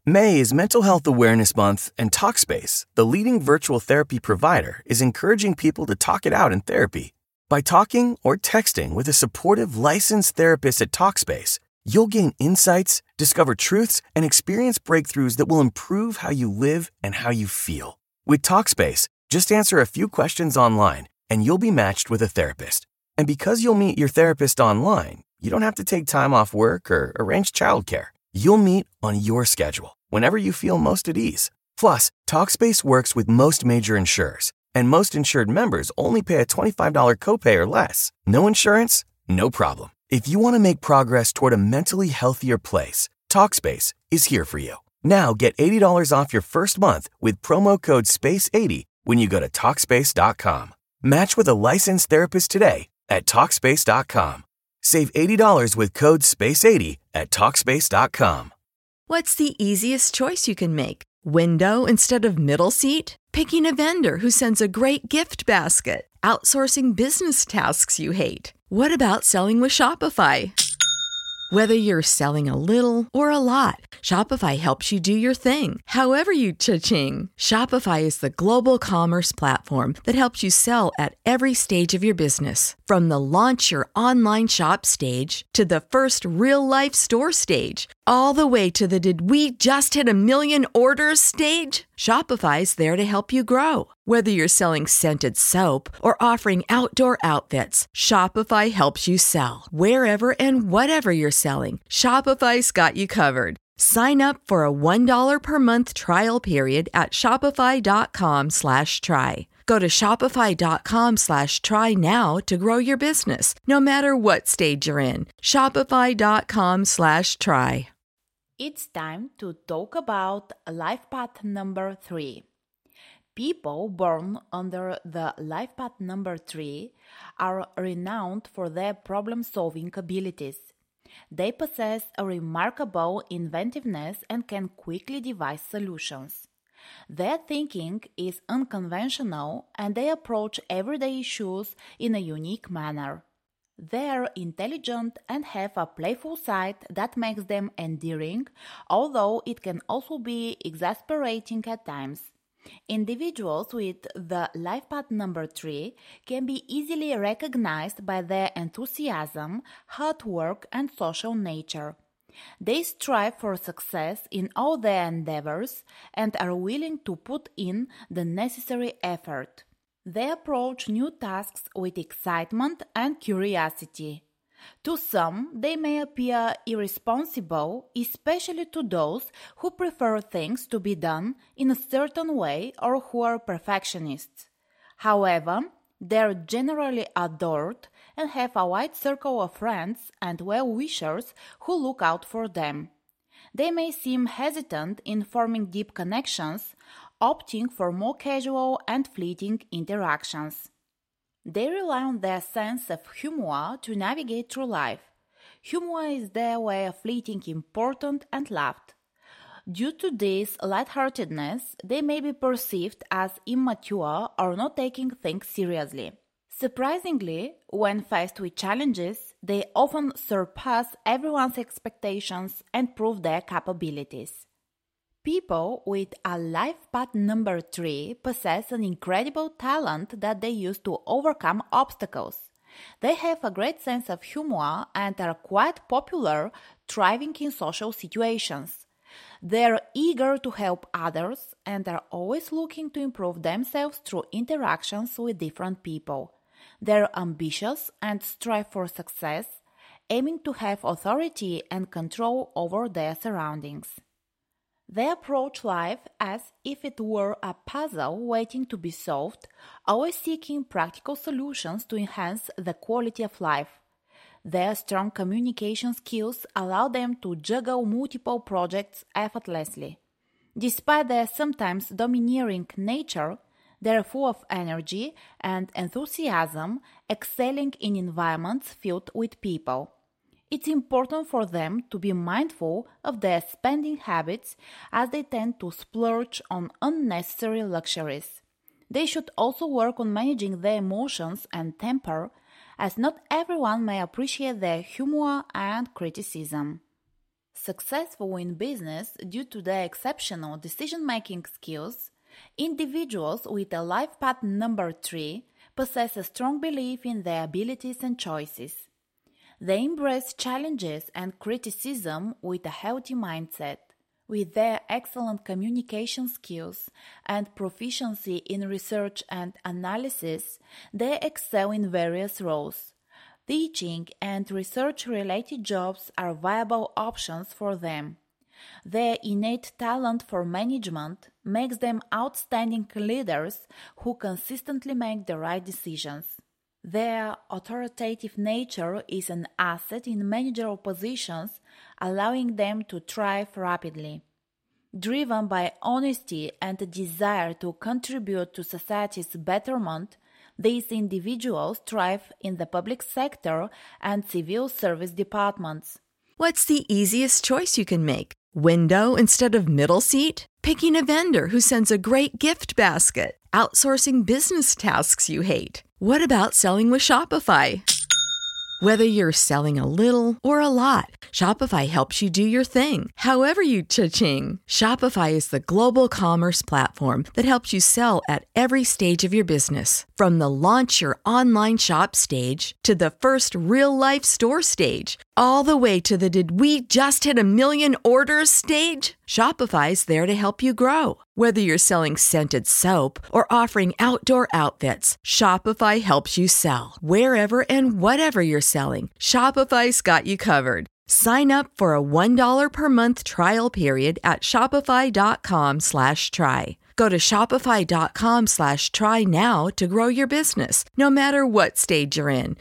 May is Mental Health Awareness Month, and Talkspace, the leading virtual therapy provider, is encouraging people to talk it out in therapy. By talking or texting with a supportive, licensed therapist at Talkspace, you'll gain insights, discover truths, and experience breakthroughs that will improve how you live and how you feel. With Talkspace, just answer a few questions online, and you'll be matched with a therapist. And because you'll meet your therapist online, you don't have to take time off work or arrange childcare. You'll meet on your schedule, whenever you feel most at ease. Plus, Talkspace works with most major insurers, and most insured members only pay a $25 copay or less. No insurance? No problem. If you want to make progress toward a mentally healthier place, Talkspace is here for you. Now get $80 off your first month with promo code SPACE80 when you go to Talkspace.com. Match with a licensed therapist today at Talkspace.com. Save $80 with code SPACE80 at Talkspace.com. What's the easiest choice you can make? Window instead of middle seat? Picking a vendor who sends a great gift basket? Outsourcing business tasks you hate? What about selling with Shopify? Whether you're selling a little or a lot, Shopify helps you do your thing, however you cha-ching. Shopify is the global commerce platform that helps you sell at every stage of your business. From the launch your online shop stage to the first real-life store stage, all the way to the did we just hit a million orders stage. Shopify's there to help you grow. Whether you're selling scented soap or offering outdoor outfits, Shopify helps you sell. Wherever and whatever you're selling, Shopify's got you covered. Sign up for a $1 per month trial period at shopify.com/try. Go to shopify.com/try now to grow your business, no matter what stage you're in. Shopify.com/try. It's time to talk about life path number 3. People born under the life path number 3 are renowned for their problem-solving abilities. They possess a remarkable inventiveness and can quickly devise solutions. Their thinking is unconventional and they approach everyday issues in a unique manner. They're intelligent and have a playful side that makes them endearing, although it can also be exasperating at times. Individuals with the life path number 3 can be easily recognized by their enthusiasm, hard work, and social nature. They strive for success in all their endeavors and are willing to put in the necessary effort. They approach new tasks with excitement and curiosity. To some, they may appear irresponsible, especially to those who prefer things to be done in a certain way or who are perfectionists. However, they are generally adored and have a wide circle of friends and well-wishers who look out for them. They may seem hesitant in forming deep connections, opting for more casual and fleeting interactions. They rely on their sense of humor to navigate through life. Humor is their way of fleeting important and loved. Due to this lightheartedness, they may be perceived as immature or not taking things seriously. Surprisingly, when faced with challenges, they often surpass everyone's expectations and prove their capabilities. People with a life path number 3 possess an incredible talent that they use to overcome obstacles. They have a great sense of humor and are quite popular, thriving in social situations. They are eager to help others and are always looking to improve themselves through interactions with different people. They are ambitious and strive for success, aiming to have authority and control over their surroundings. They approach life as if it were a puzzle waiting to be solved, always seeking practical solutions to enhance the quality of life. Their strong communication skills allow them to juggle multiple projects effortlessly. Despite their sometimes domineering nature, they are full of energy and enthusiasm, excelling in environments filled with people. It's important for them to be mindful of their spending habits as they tend to splurge on unnecessary luxuries. They should also work on managing their emotions and temper, as not everyone may appreciate their humor and criticism. Successful in business due to their exceptional decision-making skills, individuals with a life path number 3 possess a strong belief in their abilities and choices. They embrace challenges and criticism with a healthy mindset. With their excellent communication skills and proficiency in research and analysis, they excel in various roles. Teaching and research-related jobs are viable options for them. Their innate talent for management makes them outstanding leaders who consistently make the right decisions. Their authoritative nature is an asset in managerial positions, allowing them to thrive rapidly. Driven by honesty and a desire to contribute to society's betterment, these individuals thrive in the public sector and civil service departments. What's the easiest choice you can make? Window instead of middle seat? Picking a vendor who sends a great gift basket? Outsourcing business tasks you hate? What about selling with Shopify? Whether you're selling a little or a lot, Shopify helps you do your thing, however you cha-ching. Shopify is the global commerce platform that helps you sell at every stage of your business. From the launch your online shop stage to the first real-life store stage, all the way to the did we just hit 1 million orders stage. Shopify's there to help you grow. Whether you're selling scented soap or offering outdoor outfits, Shopify helps you sell. Wherever and whatever you're selling, Shopify's got you covered. Sign up for a $1 per month trial period at shopify.com/try. Go to shopify.com/try now to grow your business, no matter what stage you're in.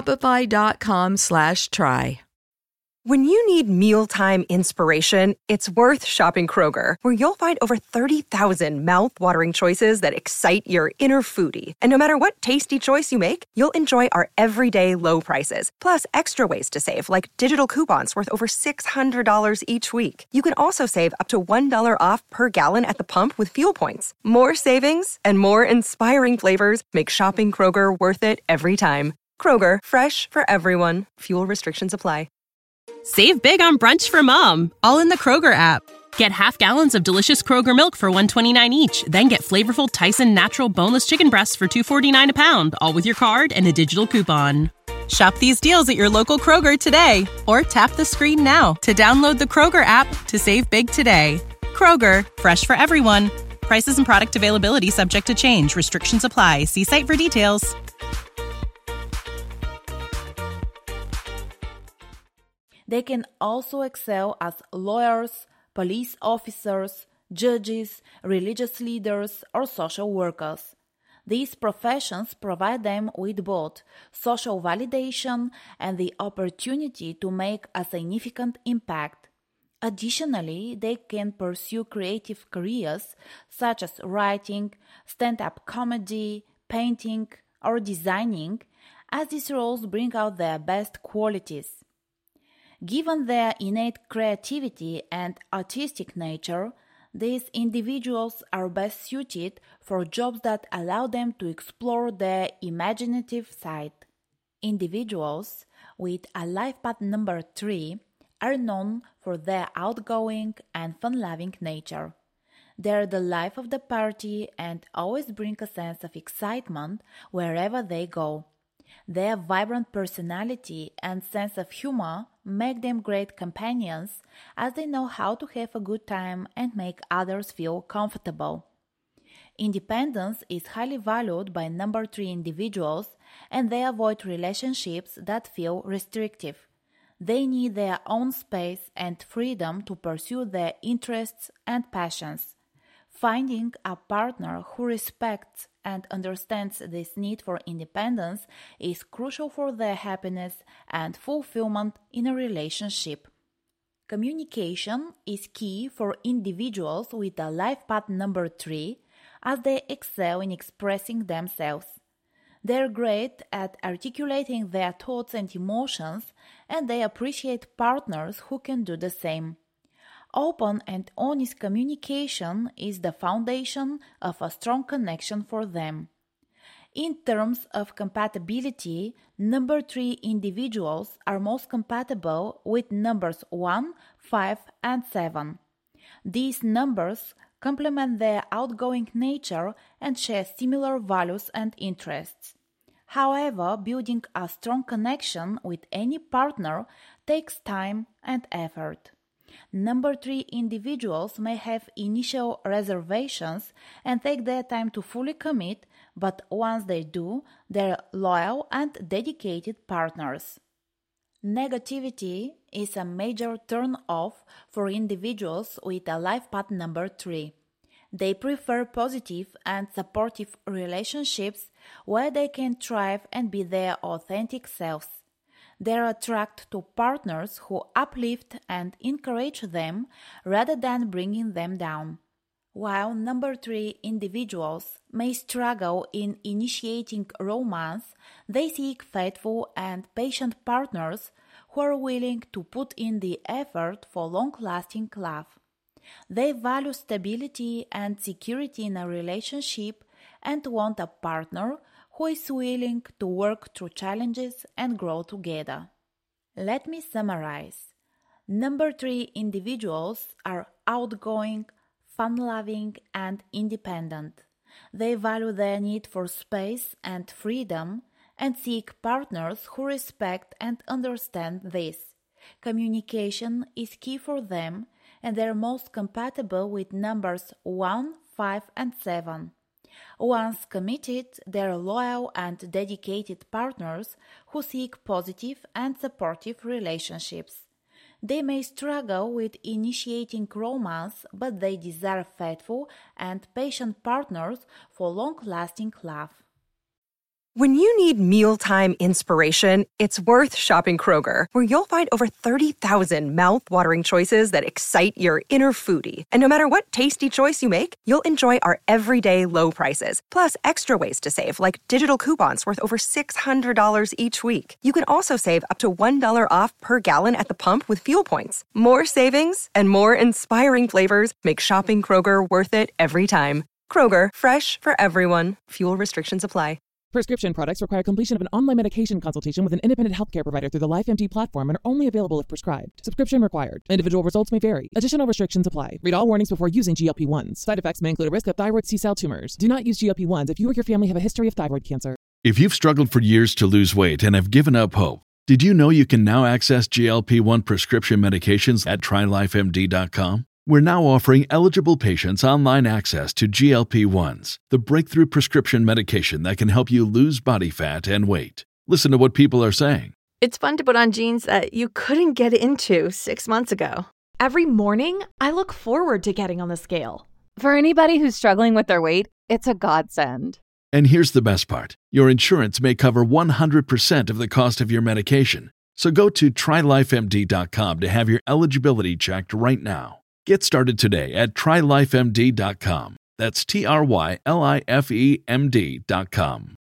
Shopify.com/try. When you need mealtime inspiration, it's worth shopping Kroger, where you'll find over 30,000 mouth-watering choices that excite your inner foodie. And no matter what tasty choice you make, you'll enjoy our everyday low prices, plus extra ways to save, like digital coupons worth over $600 each week. You can also save up to $1 off per gallon at the pump with fuel points. More savings and more inspiring flavors make shopping Kroger worth it every time. Kroger, fresh for everyone. Fuel restrictions apply. Save big on brunch for mom, all in the Kroger app. Get half gallons of delicious Kroger milk for $1.29 each. Then get flavorful Tyson natural boneless chicken breasts for $2.49 a pound, all with your card and a digital coupon. Shop these deals at your local Kroger today, or tap the screen now to download the Kroger app to save big today. Kroger, fresh for everyone. Prices and product availability subject to change. Restrictions apply. See site for details. They can also excel as lawyers, police officers, judges, religious leaders, or social workers. These professions provide them with both social validation and the opportunity to make a significant impact. Additionally, they can pursue creative careers such as writing, stand-up comedy, painting, or designing, as these roles bring out their best qualities. Given their innate creativity and artistic nature, these individuals are best suited for jobs that allow them to explore their imaginative side. Individuals with a life path number 3 are known for their outgoing and fun-loving nature. They're the life of the party and always bring a sense of excitement wherever they go. Their vibrant personality and sense of humor make them great companions, as they know how to have a good time and make others feel comfortable. Independence is highly valued by number 3 individuals, and they avoid relationships that feel restrictive. They need their own space and freedom to pursue their interests and passions. Finding a partner who respects and understands this need for independence is crucial for their happiness and fulfillment in a relationship. Communication is key for individuals with a life path number 3, as they excel in expressing themselves. They're great at articulating their thoughts and emotions, and they appreciate partners who can do the same. Open and honest communication is the foundation of a strong connection for them. In terms of compatibility, number 3 individuals are most compatible with numbers 1, 5, and 7. These numbers complement their outgoing nature and share similar values and interests. However, building a strong connection with any partner takes time and effort. Number 3 individuals may have initial reservations and take their time to fully commit, but once they do, they're loyal and dedicated partners. Negativity is a major turn-off for individuals with a life path number 3. They prefer positive and supportive relationships where they can thrive and be their authentic selves. They are attracted to partners who uplift and encourage them rather than bringing them down. While number 3 individuals may struggle in initiating romance, they seek faithful and patient partners who are willing to put in the effort for long-lasting love. They value stability and security in a relationship and want a partner who is willing to work through challenges and grow together. Let me summarize. Number 3 individuals are outgoing, fun-loving, and independent. They value their need for space and freedom and seek partners who respect and understand this. Communication is key for them, and they're most compatible with numbers 1, 5, and 7. Once committed, they're loyal and dedicated partners who seek positive and supportive relationships. They may struggle with initiating romance, but they desire faithful and patient partners for long-lasting love. When you need mealtime inspiration, it's worth shopping Kroger, where you'll find over 30,000 mouth-watering choices that excite your inner foodie. And no matter what tasty choice you make, you'll enjoy our everyday low prices, plus extra ways to save, like digital coupons worth over $600 each week. You can also save up to $1 off per gallon at the pump with fuel points. More savings and more inspiring flavors make shopping Kroger worth it every time. Kroger, fresh for everyone. Fuel restrictions apply. Prescription products require completion of an online medication consultation with an independent healthcare provider through the LifeMD platform and are only available if prescribed. Subscription required. Individual results may vary. Additional restrictions apply. Read all warnings before using GLP-1s. Side effects may include a risk of thyroid C-cell tumors. Do not use GLP-1s if you or your family have a history of thyroid cancer. If you've struggled for years to lose weight and have given up hope, did you know you can now access GLP-1 prescription medications at TryLifeMD.com? We're now offering eligible patients online access to GLP-1s, the breakthrough prescription medication that can help you lose body fat and weight. Listen to what people are saying. It's fun to put on jeans that you couldn't get into 6 months ago. Every morning, I look forward to getting on the scale. For anybody who's struggling with their weight, it's a godsend. And here's the best part. Your insurance may cover 100% of the cost of your medication. So go to TryLifeMD.com to have your eligibility checked right now. Get started today at TryLifeMD.com. That's TryLifeMD.com.